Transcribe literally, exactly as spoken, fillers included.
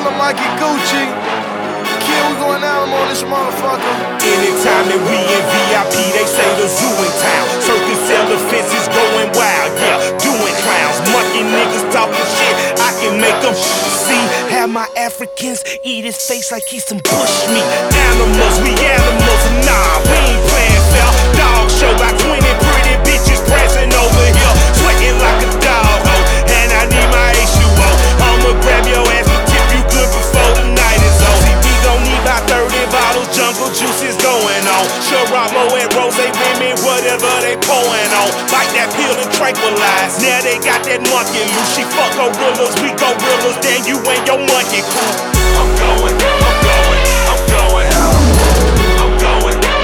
Tell 'em I get Gucci. Kid, we going Alamo on this motherfucker. Anytime that we in V I P, they say the zoo in town. Circus elephants is going wild, yeah, doing clowns. Monkey niggas talking shit, I can make them see. Have my Africans eat his face like he's some bush meat. Animals, we animals, nah, we ain't playing fair. Dog show, got twenty pretty bitches prancing over here, sweating like a dog, ho. And I need my H two O. I'ma grab your ass and tip you good before the night is over. See, we gon' need about thirty bottles, jungle juice is going on. Ciroc, and rose women, whatever they pouring on. Bite that pill and tranquilize. Now they got that monkey loose. She fuck gorillas, we gorillas, then you and your monkey crew. I'm going, I'm going.